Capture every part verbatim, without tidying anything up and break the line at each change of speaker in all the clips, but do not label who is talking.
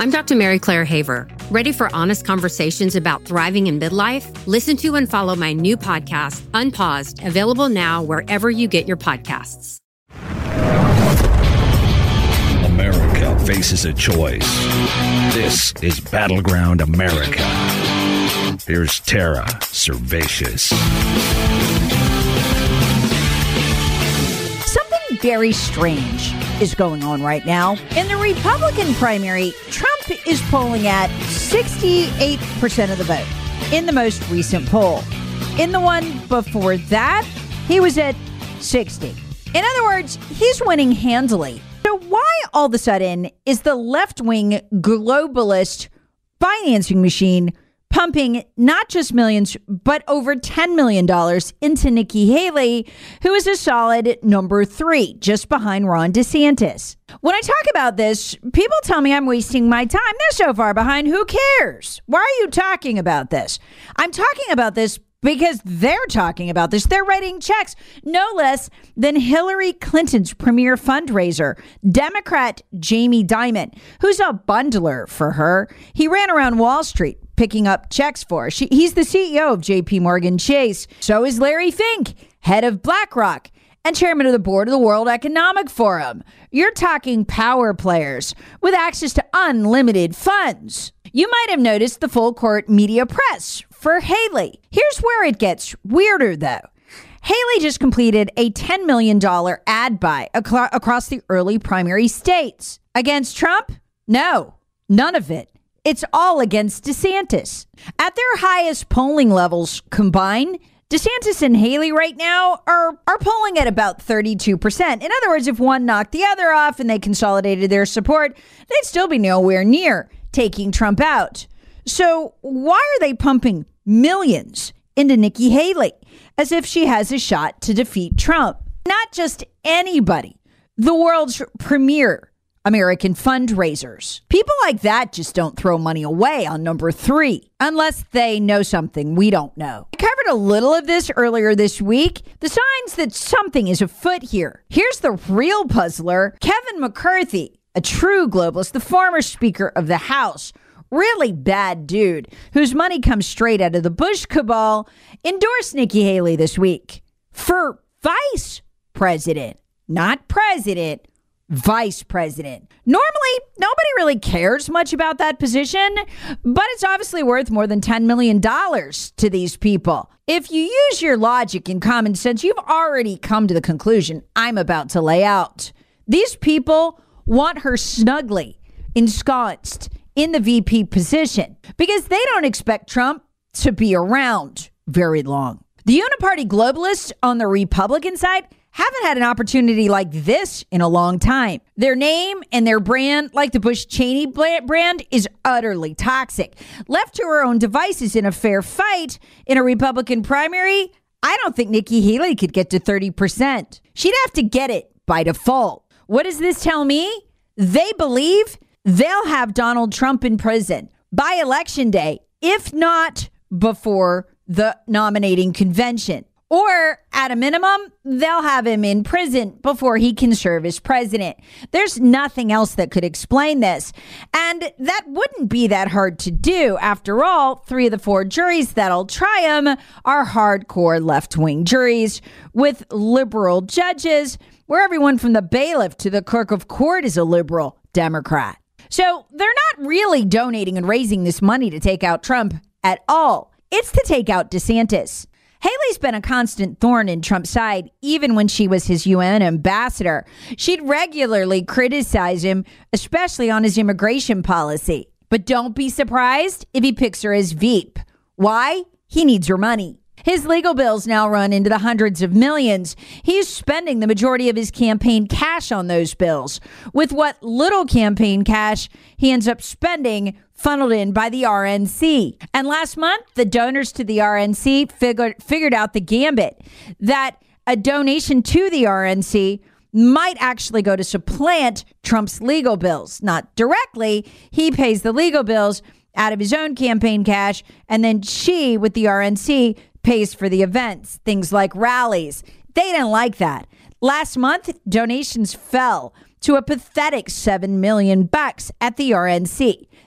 I'm Doctor Mary Claire Haver. Ready for honest conversations about thriving in midlife? Listen to and follow my new podcast, Unpaused, available now wherever you get your podcasts.
America faces a choice. This is Battleground America. Here's Tara Servatius.
Something very strange is going on right now. In the Republican primary, Trump is polling at sixty-eight percent of the vote in the most recent poll. In the one before that, he was at sixty. In other words, he's winning handily. So why all of a sudden is the left-wing globalist financing machine pumping not just millions, but over ten million dollars into Nikki Haley, who is a solid number three, just behind Ron DeSantis? When I talk about this, people tell me I'm wasting my time. They're so far behind. Who cares? Why are you talking about this? I'm talking about this because they're talking about this. They're writing checks, no less than Hillary Clinton's premier fundraiser, Democrat Jamie Dimon, who's a bundler for her. He ran around Wall Street picking up checks for her. She, he's the C E O of J P Morgan Chase. So is Larry Fink, head of BlackRock and chairman of the board of the World Economic Forum. You're talking power players with access to unlimited funds. You might have noticed the full court media press for Haley. Here's where it gets weirder, though. Haley just completed a ten million dollars ad buy ac- across the early primary states. Against Trump? No, none of it. It's all against DeSantis. At their highest polling levels combined, DeSantis and Haley right now are, are polling at about thirty-two percent. In other words, if one knocked the other off and they consolidated their support, they'd still be nowhere near taking Trump out. So why are they pumping millions into Nikki Haley as if she has a shot to defeat Trump? Not just anybody, the world's premier American fundraisers. People like that just don't throw money away on number three unless they know something we don't know. I covered a little of this earlier this week. The signs that something is afoot here. Here's the real puzzler. Kevin McCarthy, a true globalist, the former Speaker of the House, really bad dude whose money comes straight out of the Bush cabal, endorsed Nikki Haley this week for vice president, not president. Vice president. Normally, nobody really cares much about that position, but it's obviously worth more than ten million dollars to these people. If you use your logic and common sense, you've already come to the conclusion I'm about to lay out. These people want her snugly ensconced in the V P position because they don't expect Trump to be around very long. The uniparty globalists on the Republican side haven't had an opportunity like this in a long time. Their name and their brand, like the Bush-Cheney brand, is utterly toxic. Left to her own devices in a fair fight in a Republican primary, I don't think Nikki Haley could get to thirty percent. She'd have to get it by default. What does this tell me? They believe they'll have Donald Trump in prison by Election Day, if not before the nominating convention. Or at a minimum, they'll have him in prison before he can serve as president. There's nothing else that could explain this. And that wouldn't be that hard to do. After all, three of the four juries that'll try him are hardcore left-wing juries with liberal judges, where everyone from the bailiff to the clerk of court is a liberal Democrat. So they're not really donating and raising this money to take out Trump at all. It's to take out DeSantis. Haley's been a constant thorn in Trump's side, even when she was his U N ambassador. She'd regularly criticize him, especially on his immigration policy. But don't be surprised if he picks her as Veep. Why? He needs her money. His legal bills now run into the hundreds of millions. He's spending the majority of his campaign cash on those bills. With what little campaign cash he ends up spending funneled in by the R N C. And last month, the donors to the R N C figured, figured out the gambit that a donation to the R N C might actually go to supplant Trump's legal bills. Not directly. He pays the legal bills out of his own campaign cash, and then she, with the R N C, pays for the events, things like rallies. They didn't like that. Last month, donations fell to a pathetic seven million bucks at the R N C.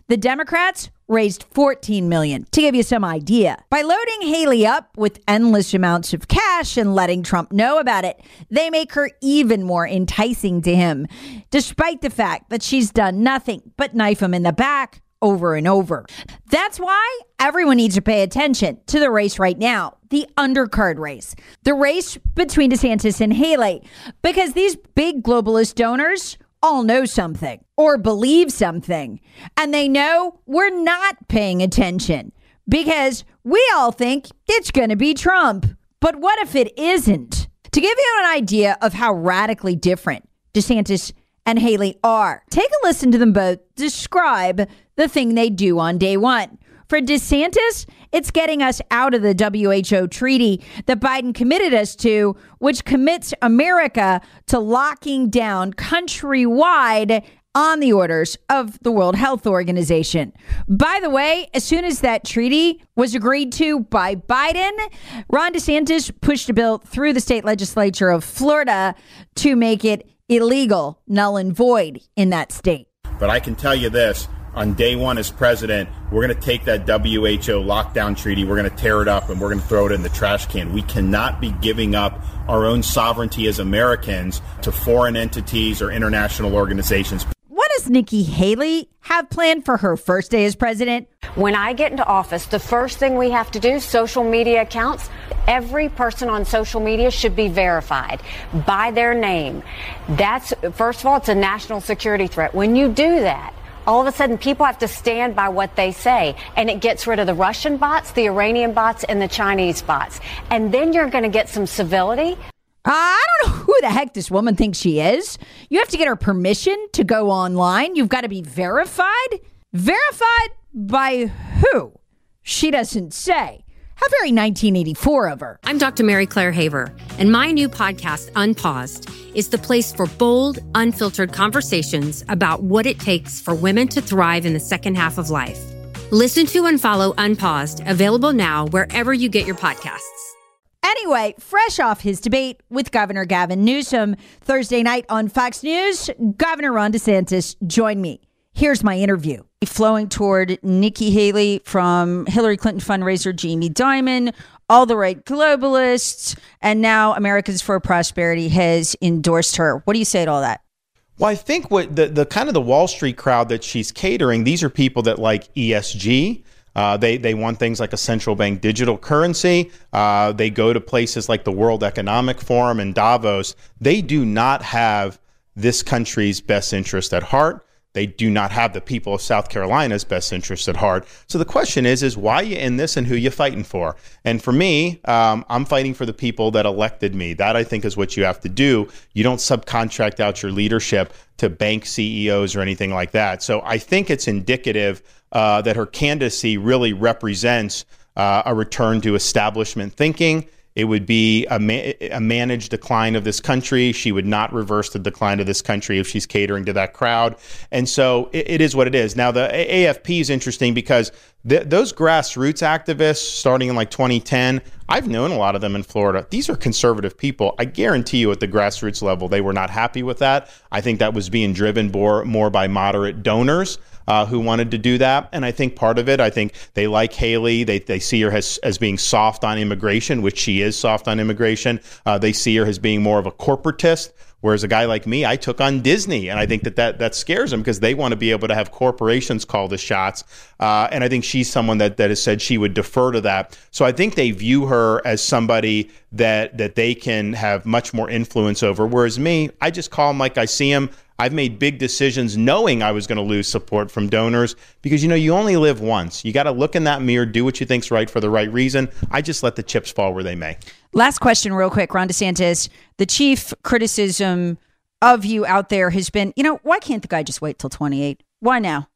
The Democrats raised fourteen million dollars. To give you some idea, by loading Haley up with endless amounts of cash and letting Trump know about it, they make her even more enticing to him, despite the fact that she's done nothing but knife him in the back over and over. That's why everyone needs to pay attention to the race right now, the undercard race, the race between DeSantis and Haley, because these big globalist donors all know something or believe something, and they know we're not paying attention because we all think it's going to be Trump. But what if it isn't? To give you an idea of how radically different DeSantis and Haley are, take a listen to them both describe the thing they do on day one. For DeSantis, it's getting us out of the W H O treaty that Biden committed us to, which commits America to locking down countrywide on the orders of the World Health Organization. By the way, as soon as that treaty was agreed to by Biden, Ron DeSantis pushed a bill through the state legislature of Florida to make it illegal, null and void in that state.
But I can tell you this. On day one as president, we're going to take that W H O lockdown treaty, we're going to tear it up, and we're going to throw it in the trash can. We cannot be giving up our own sovereignty as Americans to foreign entities or international organizations.
What does Nikki Haley have planned for her first day as president?
When I get into office, the first thing we have to do, social media accounts, every person on social media should be verified by their name. That's, first of all, it's a national security threat. When you do that, all of a sudden, people have to stand by what they say, and it gets rid of the Russian bots, the Iranian bots, and the Chinese bots. And then you're going to get some civility.
Uh, I don't know who the heck this woman thinks she is. You have to get her permission to go online. You've got to be verified. Verified by who? She doesn't say. How very nineteen eighty-four of her.
I'm Doctor Mary Claire Haver, and my new podcast, Unpaused, is the place for bold, unfiltered conversations about what it takes for women to thrive in the second half of life. Listen to and follow Unpaused, available now wherever you get your podcasts.
Anyway, fresh off his debate with Governor Gavin Newsom Thursday night on Fox News, Governor Ron DeSantis joined me. Here's my interview. Flowing toward Nikki Haley from Hillary Clinton fundraiser Jamie Dimon, all the right globalists, and now Americans for Prosperity has endorsed her. What do you say to all that?
Well, I think what the, the kind of the Wall Street crowd that she's catering, these are people that like E S G. Uh, they they want things like a central bank digital currency. Uh, they go to places like the World Economic Forum and Davos. They do not have this country's best interest at heart. They do not have the people of South Carolina's best interest at heart. So the question is, is why you in this and who you fighting for? And for me, um, I'm fighting for the people that elected me. That, I think, is what you have to do. You don't subcontract out your leadership to bank C E Os or anything like that. So I think it's indicative uh, that her candidacy really represents uh, a return to establishment thinking. It would be a, ma- a managed decline of this country. She would not reverse the decline of this country if she's catering to that crowd. And so it, it is what it is. Now, the A F P is interesting because th- those grassroots activists starting in like twenty ten, I've known a lot of them in Florida. These are conservative people. I guarantee you at the grassroots level, they were not happy with that. I think that was being driven more, more by moderate donors. Uh, who wanted to do that. And I think part of it, I think they like Haley. They they see her as, as being soft on immigration, which she is soft on immigration. Uh, they see her as being more of a corporatist. Whereas a guy like me, I took on Disney. And I think that that, that scares them because they want to be able to have corporations call the shots. Uh, and I think she's someone that, that has said she would defer to that. So I think they view her as somebody that that they can have much more influence over. Whereas me, I just call them like I see them. I've made big decisions knowing I was going to lose support from donors because, you know, you only live once. You got to look in that mirror, do what you think's right for the right reason. I just let the chips fall where they may.
Last question real quick, Ron DeSantis. The chief criticism of you out there has been, you know, why can't the guy just wait till twenty-eight? Why now?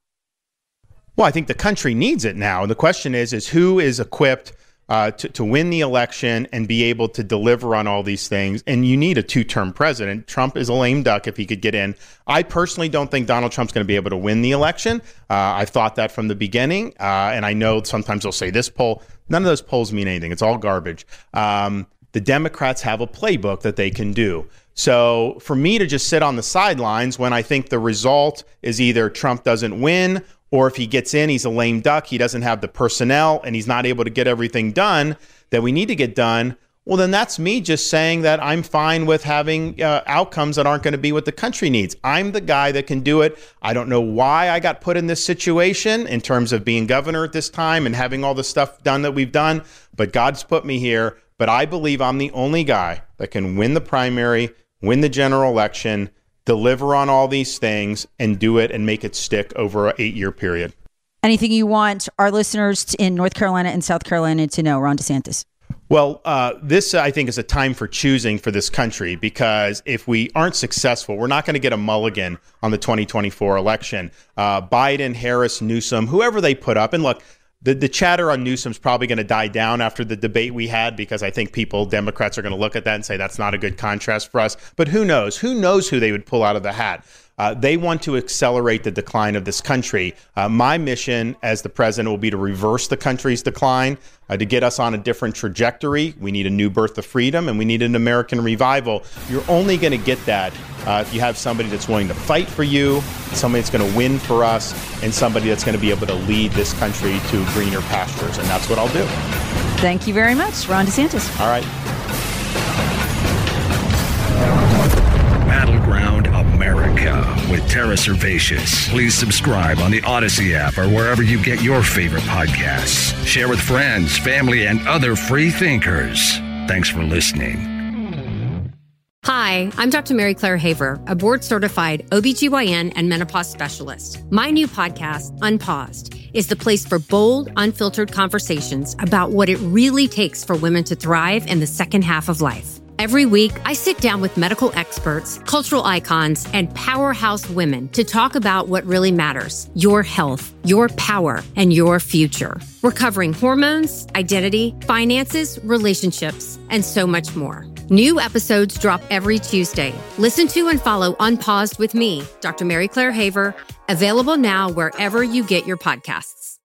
Well, I think the country needs it now. And the question is, is who is equipped Uh, to, to win the election and be able to deliver on all these things. And you need a two-term president. Trump is a lame duck if he could get in. I personally don't think Donald Trump's going to be able to win the election. Uh, I've thought that from the beginning. Uh, and I know sometimes they'll say this poll. None of those polls mean anything. It's all garbage. Um, the Democrats have a playbook that they can do. So for me to just sit on the sidelines when I think the result is either Trump doesn't win or if he gets in, he's a lame duck, he doesn't have the personnel, and he's not able to get everything done that we need to get done, well, then that's me just saying that I'm fine with having uh, outcomes that aren't going to be what the country needs. I'm the guy that can do it. I don't know why I got put in this situation in terms of being governor at this time and having all the stuff done that we've done, but God's put me here. But I believe I'm the only guy that can win the primary, win the general election, deliver on all these things, and do it and make it stick over an eight-year period.
Anything you want our listeners in North Carolina and South Carolina to know, Ron DeSantis?
Well, uh, this, I think, is a time for choosing for this country, because if we aren't successful, we're not going to get a mulligan on the twenty twenty-four election. Uh, Biden, Harris, Newsom, whoever they put up. And look, the, the chatter on Newsom's probably going to die down after the debate we had, because I think people, Democrats, are going to look at that and say that's not a good contrast for us. But who knows? Who knows who they would pull out of the hat? Uh, they want to accelerate the decline of this country. Uh, my mission as the president will be to reverse the country's decline, uh, to get us on a different trajectory. We need a new birth of freedom, and we need an American revival. You're only going to get that uh, if you have somebody that's willing to fight for you, somebody that's going to win for us, and somebody that's going to be able to lead this country to greener pastures. And that's what I'll do.
Thank you very much, Ron DeSantis.
All right.
Battleground America with Tara Servatius. Please subscribe on the Odyssey app or wherever you get your favorite podcasts. Share with friends, family, and other free thinkers. Thanks for listening.
Hi, I'm Doctor Mary Claire Haver, a board-certified O B G Y N and menopause specialist. My new podcast, Unpaused, is the place for bold, unfiltered conversations about what it really takes for women to thrive in the second half of life. Every week, I sit down with medical experts, cultural icons, and powerhouse women to talk about what really matters: your health, your power, and your future. We're covering hormones, identity, finances, relationships, and so much more. New episodes drop every Tuesday. Listen to and follow Unpaused with me, Doctor Mary Claire Haver, available now wherever you get your podcasts.